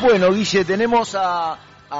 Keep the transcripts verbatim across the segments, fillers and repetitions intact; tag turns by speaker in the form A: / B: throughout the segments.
A: Bueno, Guille, tenemos a,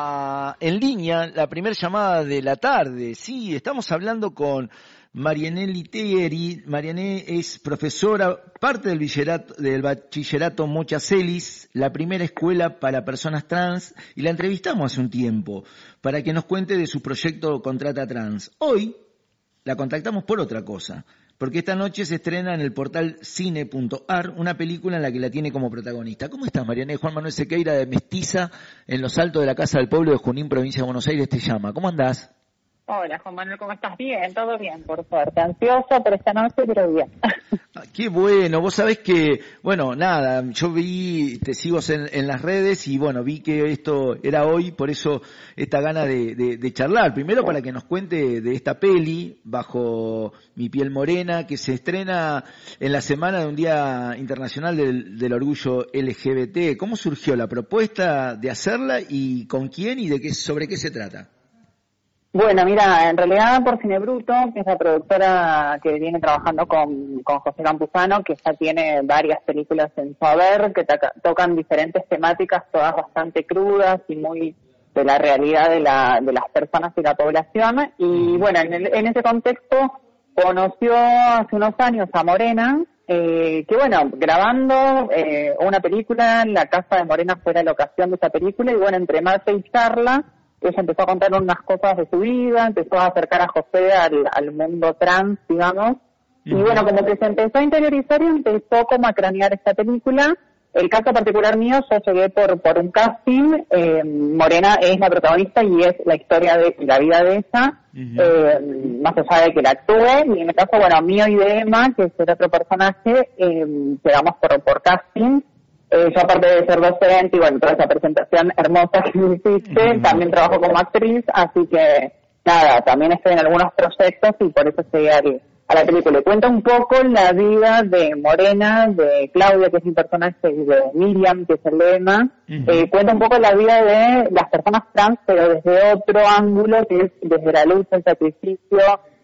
A: a, en línea la primera llamada de la tarde. Sí, estamos hablando con Marianné Litieri. Marianné es profesora, parte del bachillerato, del bachillerato Mochacelis, la primera escuela para personas trans, y la entrevistamos hace un tiempo para que nos cuente de su proyecto Contrata Trans. Hoy la contactamos por otra cosa, porque esta noche se estrena en el portal cine punto ar una película en la que la tiene como protagonista. ¿Cómo estás, Marianné? Juan Manuel Sequeira, de Mestiza, en los altos de la Casa del Pueblo de Junín, provincia de Buenos Aires, te llama. ¿Cómo andás?
B: Hola, Juan Manuel, ¿cómo estás? Bien, todo bien, por suerte. Ansiosa por esta noche, pero bien.
A: Ah, qué bueno. Vos sabés que, bueno, nada, yo vi, te sigo en, en las redes y, bueno, vi que esto era hoy, por eso esta gana de, de, de charlar. Primero para que nos cuente de esta peli, Bajo mi piel morena, que se estrena en la semana de un Día Internacional del, del Orgullo L G B T. ¿Cómo surgió la propuesta de hacerla y con quién y de qué, sobre qué se trata?
B: Bueno, mira, en realidad por Cine Bruto, que es la productora que viene trabajando con, con José Campuzano, que ya tiene varias películas en su haber, que toca, tocan diferentes temáticas, todas bastante crudas y muy de la realidad de, la, de las personas y la población. Y bueno, en, el, en ese contexto conoció hace unos años a Morena, eh, que bueno, grabando eh, una película, la casa de Morena fue la locación de esa película, y bueno, entre mate y charla, ella empezó a contar unas cosas de su vida, empezó a acercar a José al, al mundo trans, digamos, y bueno, como que se empezó a interiorizar y empezó como a cranear esta película. El caso particular mío, yo llegué por por un casting, eh, Morena es la protagonista y es la historia de la vida de ella, uh-huh. eh, más allá de que la actúe, y en el caso, bueno, mío y de Emma, que es el otro personaje, eh, llegamos por, por casting. Eh, yo, aparte de ser docente y bueno, toda esa presentación hermosa que me hiciste, uh-huh. también trabajo como actriz, así que nada, también estoy en algunos proyectos y por eso llegué al, a la película. Le cuenta un poco la vida de Morena, de Claudia, que es mi personaje, y de Miriam, que es el lema. Uh-huh. Eh, cuenta un poco la vida de las personas trans, pero desde otro ángulo, que es desde la lucha, el sacrificio,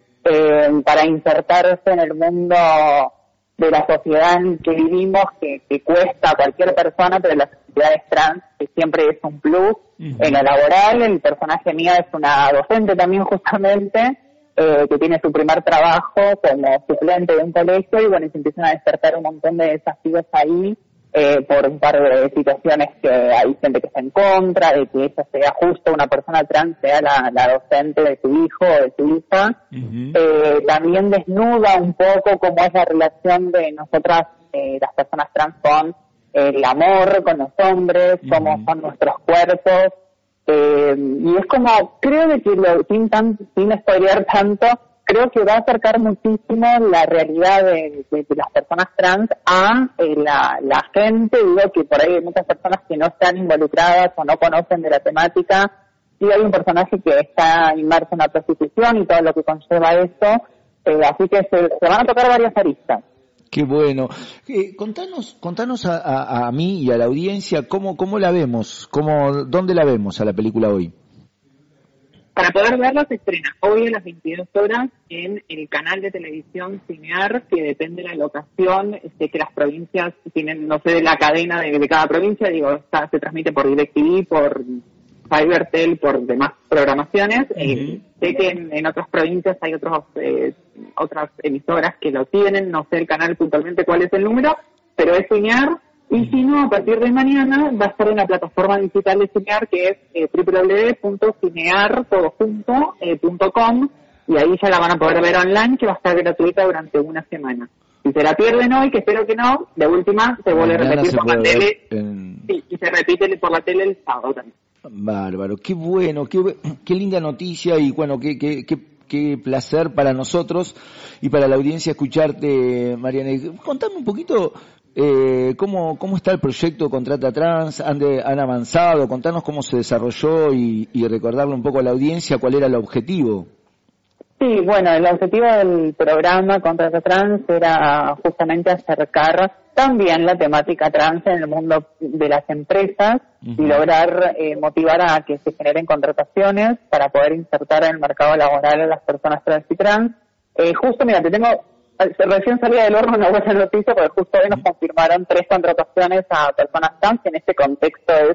B: eh, para insertarse en el mundo de la sociedad en que vivimos, que, que cuesta a cualquier persona, pero las sociedades trans, que siempre es un plus. Uh-huh. En lo laboral, el personaje mía es una docente también, justamente, eh, que tiene su primer trabajo como suplente de un colegio, y bueno, y se empiezan a despertar un montón de desafíos ahí, eh, por un par de situaciones que hay gente que está en contra, de que ella sea justo una persona trans, sea la, la docente de su hijo o de su hija. Uh-huh. Eh, también desnuda un poco cómo es la relación de nosotras, eh, las personas trans, con eh, el amor, con los hombres, uh-huh. cómo son nuestros cuerpos. Eh, y es como, creo de que lo, sin, tan, sin spoilear tanto, creo que va a acercar muchísimo la realidad de, de, de las personas trans a eh, la, la gente. Digo que por ahí hay muchas personas que no están involucradas o no conocen de la temática, y hay un personaje que está inmerso en la prostitución y todo lo que conlleva eso, eh, así que se, se van a tocar varias aristas.
A: Qué bueno. Eh, contanos, contanos a, a, a mí y a la audiencia cómo, cómo la vemos, cómo, dónde la vemos a la película hoy.
B: Para poder verla se estrena hoy a las veintidós horas en el canal de televisión Cinear, que depende de la locación, sé que las provincias tienen, no sé, de la cadena de, de cada provincia, digo, está, se transmite por DirecTV, por Fivertel, por demás programaciones. Uh-huh. Eh, sé que en, en otras provincias hay otros eh, otras emisoras que lo tienen, no sé el canal puntualmente cuál es el número, pero es Cinear. Y si no, a partir de mañana va a estar en la plataforma digital de Cinear, que es eh, doble u doble u doble u punto cinear punto com, y ahí ya la van a poder ver online, que va a estar gratuita durante una semana. Si se la pierden hoy, que espero que no, de última se vuelve a repetir por la tele, en... sí, y se repite por la tele el sábado también.
A: Bárbaro, qué bueno, qué, qué linda noticia, y bueno, qué, qué, qué, qué placer para nosotros y para la audiencia escucharte, Marianné. Contame un poquito... Eh, ¿cómo, ¿Cómo está el proyecto Contrata Trans? ¿Han, de, han avanzado? Contanos cómo se desarrolló y, y recordarle un poco a la audiencia cuál era el objetivo.
B: Sí, bueno, el objetivo del programa Contrata Trans era justamente acercar también la temática trans en el mundo de las empresas, uh-huh. y lograr eh, motivar a que se generen contrataciones para poder insertar en el mercado laboral a las personas trans y trans. Eh, justo, mira, te tengo... Recién salía del horno una buena noticia, porque justo hoy nos confirmaron tres contrataciones a personas trans, que en este contexto es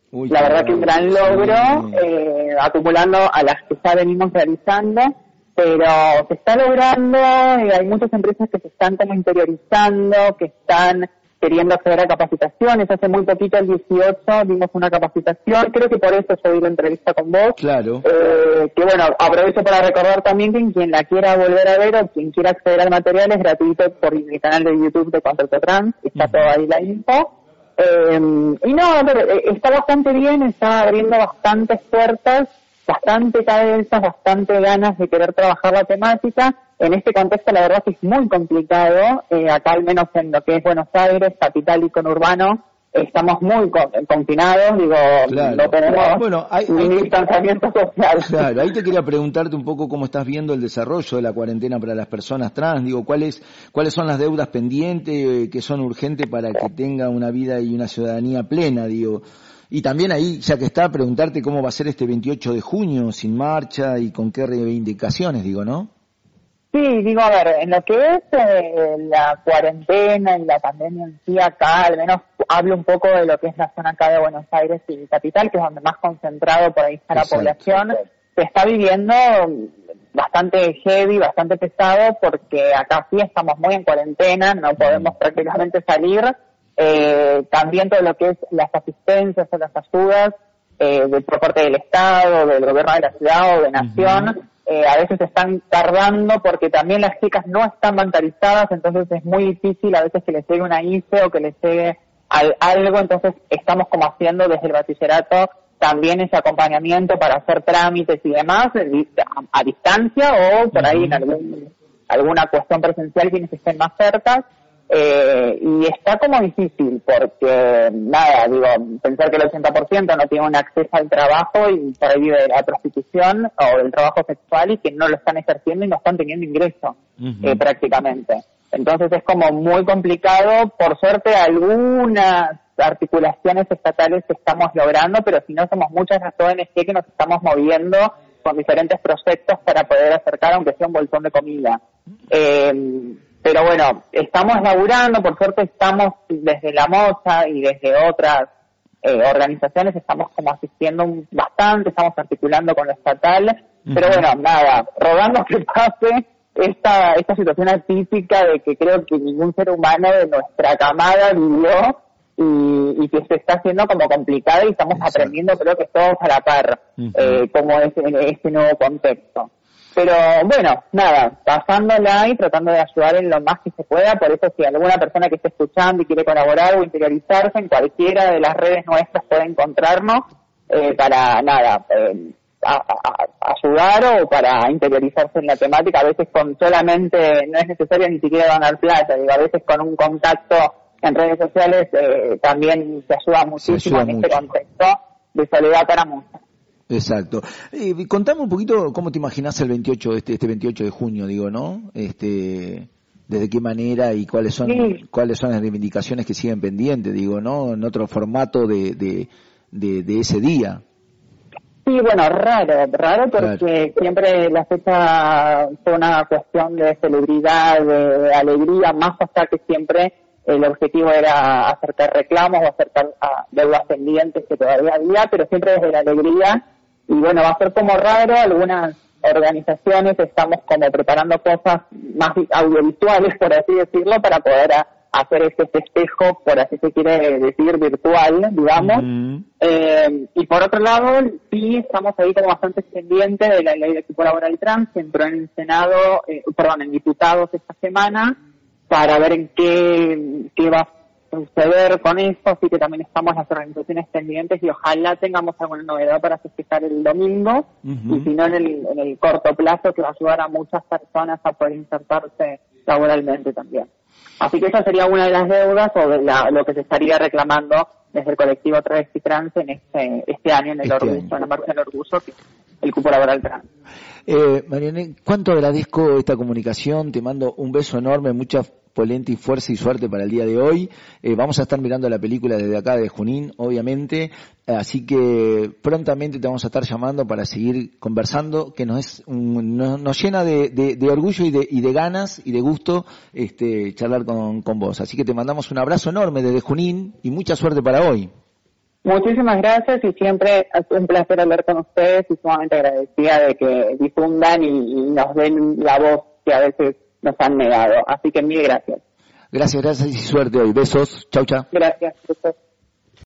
B: Uy, la verdad que un gran logro, sí. eh, acumulando a las que ya venimos realizando, pero se está logrando, y hay muchas empresas que se están como interiorizando, que están queriendo acceder a capacitaciones. Hace muy poquito, el dieciocho, dimos una capacitación, creo que por eso yo di la entrevista con vos.
A: Claro.
B: Eh, que bueno, aprovecho para recordar también que quien la quiera volver a ver o quien quiera acceder al material es gratuito por mi canal de YouTube de Contrato Trans, está uh-huh. todo ahí la info. Eh, y no, pero está bastante bien, está abriendo bastantes puertas, bastante cabezas, bastante ganas de querer trabajar la temática. En este contexto la verdad que es muy complicado, eh, acá al menos en lo que es Buenos Aires, capital y conurbano, estamos muy con, confinados, digo,
A: claro.
B: no tenemos
A: bueno, hay,
B: ni
A: hay,
B: distanciamiento social.
A: Claro, ahí te quería preguntarte un poco cómo estás viendo el desarrollo de la cuarentena para las personas trans, digo, cuáles cuáles son las deudas pendientes eh, que son urgentes para que tenga una vida y una ciudadanía plena, digo. Y también ahí, ya que está, preguntarte cómo va a ser este veintiocho de junio, sin marcha y con qué reivindicaciones, digo, ¿no?
B: Sí, digo, a ver, en lo que es eh, la cuarentena y la pandemia en sí acá, al menos hablo un poco de lo que es la zona acá de Buenos Aires y capital, que es donde más concentrado por ahí está la Exacto. población, se está viviendo bastante heavy, bastante pesado, porque acá sí estamos muy en cuarentena, no podemos mm. prácticamente salir. Eh, también todo lo que es las asistencias o las ayudas eh, de, por parte del Estado, del gobierno de la ciudad o de nación, uh-huh. eh, a veces están tardando porque también las chicas no están bancarizadas, entonces es muy difícil a veces que les llegue una I C E o que les llegue al, algo, entonces estamos como haciendo desde el bachillerato también ese acompañamiento para hacer trámites y demás a, a distancia o por ahí en algún, alguna cuestión presencial quienes estén más cerca. Eh, y está como difícil porque, nada, digo, pensar que el ochenta por ciento no tiene un acceso al trabajo y por ahí vive de la prostitución o del trabajo sexual y que no lo están ejerciendo y no están teniendo ingreso uh-huh. eh, prácticamente. Entonces es como muy complicado. Por suerte algunas articulaciones estatales estamos logrando, pero si no somos muchas las O N G que nos estamos moviendo con diferentes proyectos para poder acercar aunque sea un bolsón de comida. Eh, Pero bueno, estamos laburando, por suerte estamos desde la Mocha y desde otras eh, organizaciones, estamos como asistiendo bastante, estamos articulando con lo estatal, uh-huh. pero bueno, nada, rogando que pase esta esta situación atípica de que creo que ningún ser humano de nuestra camada vivió y, y que se está haciendo como complicada y estamos Exacto. aprendiendo creo que todos a la par, uh-huh. eh, como es en este nuevo contexto. Pero bueno, nada, pasándola y tratando de ayudar en lo más que se pueda, por eso si alguna persona que esté escuchando y quiere colaborar o interiorizarse en cualquiera de las redes nuestras puede encontrarnos eh, para nada, eh, a, a, ayudar o para interiorizarse en la temática, a veces con solamente, no es necesario ni siquiera ganar plata, digo, a veces con un contacto en redes sociales eh, también se ayuda muchísimo se ayuda en mucho. Este contexto de soledad para muchos.
A: Exacto. Eh, contame un poquito cómo te imaginás el veintiocho, este, este veintiocho de junio, digo, ¿no? Este, desde qué manera y cuáles son, sí. cuáles son las reivindicaciones que siguen pendientes, digo, ¿no? En otro formato de, de, de, de ese día.
B: Sí, bueno, raro, raro porque claro. siempre la fecha fue una cuestión de celebridad, de alegría, más hasta que siempre el objetivo era acercar reclamos o acercar a deudas pendientes que todavía había, pero siempre desde la alegría. Y bueno, va a ser como raro, algunas organizaciones estamos como preparando cosas más audiovisuales, por así decirlo, para poder a, hacer este festejo, por así se quiere decir, virtual, digamos. Uh-huh. Eh, y por otro lado, sí estamos ahí como bastante pendientes de la ley de equipo laboral trans, que entró en el Senado, eh, perdón, en diputados esta semana, para ver en qué, qué va a suceder con esto, así que también estamos las organizaciones pendientes y ojalá tengamos alguna novedad para festejar el domingo, uh-huh. y si no en el, en el corto plazo, que va a ayudar a muchas personas a poder insertarse laboralmente también. Así que esa sería una de las deudas o de la, lo que se estaría reclamando desde el colectivo Travesti Trans en este, este año en el este orgullo, año. En la marcha del orgullo, que es el cupo laboral trans.
A: Eh, Marianela, cuánto agradezco esta comunicación, te mando un beso enorme, mucha polenta y fuerza y suerte para el día de hoy. Eh, vamos a estar mirando la película desde acá de Junín, obviamente, así que prontamente te vamos a estar llamando para seguir conversando, que nos es un, nos, nos llena de, de, de orgullo y de, y de ganas y de gusto este charlar con, con vos. Así que te mandamos un abrazo enorme desde Junín y mucha suerte para hoy.
B: Muchísimas gracias y siempre es un placer hablar con ustedes y sumamente agradecida de que difundan y, y nos den la voz que a veces nos han negado. Así que mil gracias.
A: Gracias, gracias y suerte hoy. Besos. Chau, chau.
B: Gracias. Besos.